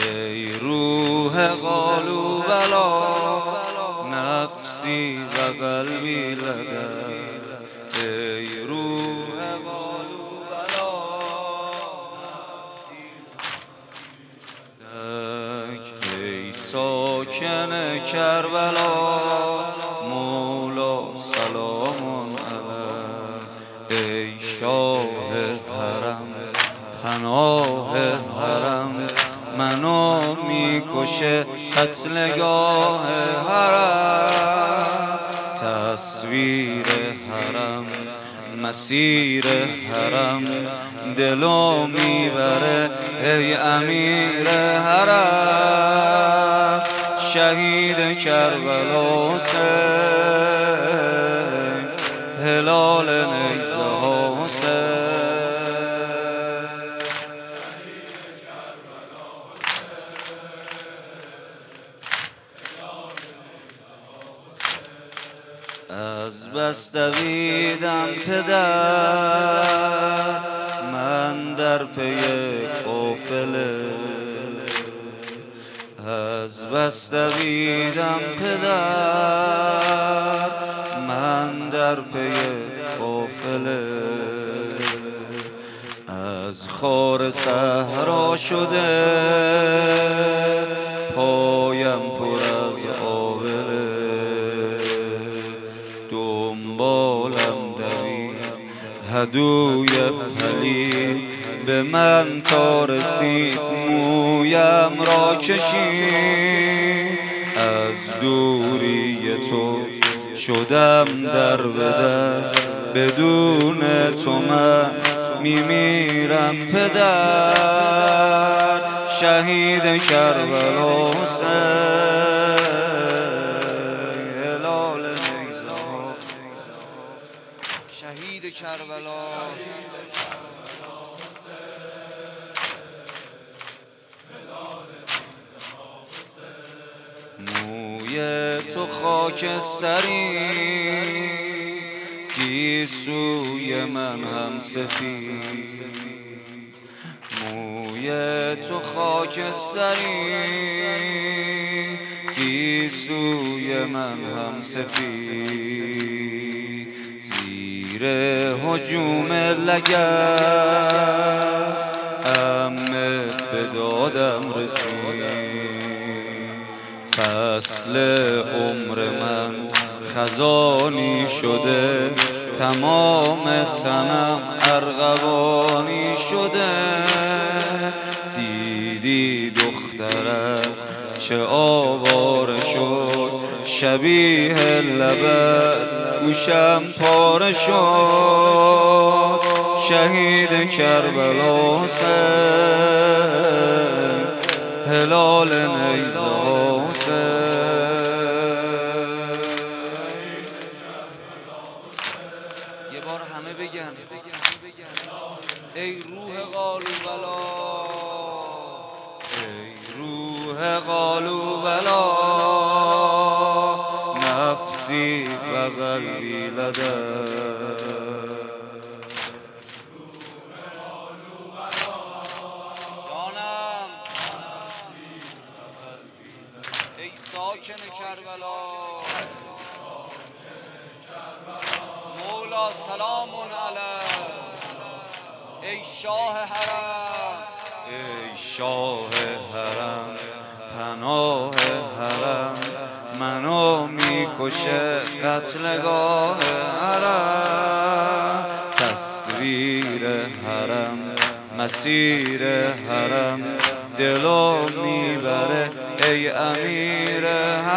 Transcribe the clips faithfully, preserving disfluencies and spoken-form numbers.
ای روح قالوا بلا نفسی و قلبی لدیک ای روح قالوا بلا نفسی لدیک ای ساکن کربلا مولا سلام علیک ای شاه حرم پناه حرم منو میکشه قتلگاه حرم تصویر حرم مسیر حرم دلو میبره ای امیر حرم شهید کربلا حسین هلال نیزه ها حسین از بس دویدم پدر من در پی قافله از بس دویدم پدر من در پی قافله از خار صحرا شده پایم پر از آبله دنبالم دوید هدوی پلید به من تا رسید مویم را کشید از دوری تو شدم در به در بدون تو من میمیرم پدر شهید کربلا حسین هلال نیزه ها شهید کربلا موی تو خاکستری گیسوی من هم سفید موی تو خاکستری گیسوی من هم سفید زیر هجوم لگد امت به دادم رسید فصل عمر من خزانی شده تمام تنم ارغوانی شده دیدی دخترم چه آواره شد شبیه لبت گوشم پاره شد شهید کربلا حسین هلال نیزه ها حسین یه بار همه بگن ای روح قالوا بلا ای روح قالوا بلا نفسی و قلبی لدیک ای ساکن کربلا مولا سلام علیک ای شاه حرم ای شاه حرم پناه حرم منو میکشه قتلگاه حرم تصویر حرم مسیر حرم دلو میبره ای امیر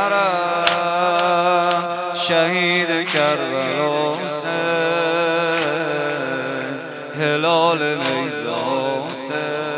حرم شهید کربلا حسین هلال نیزه ها حسین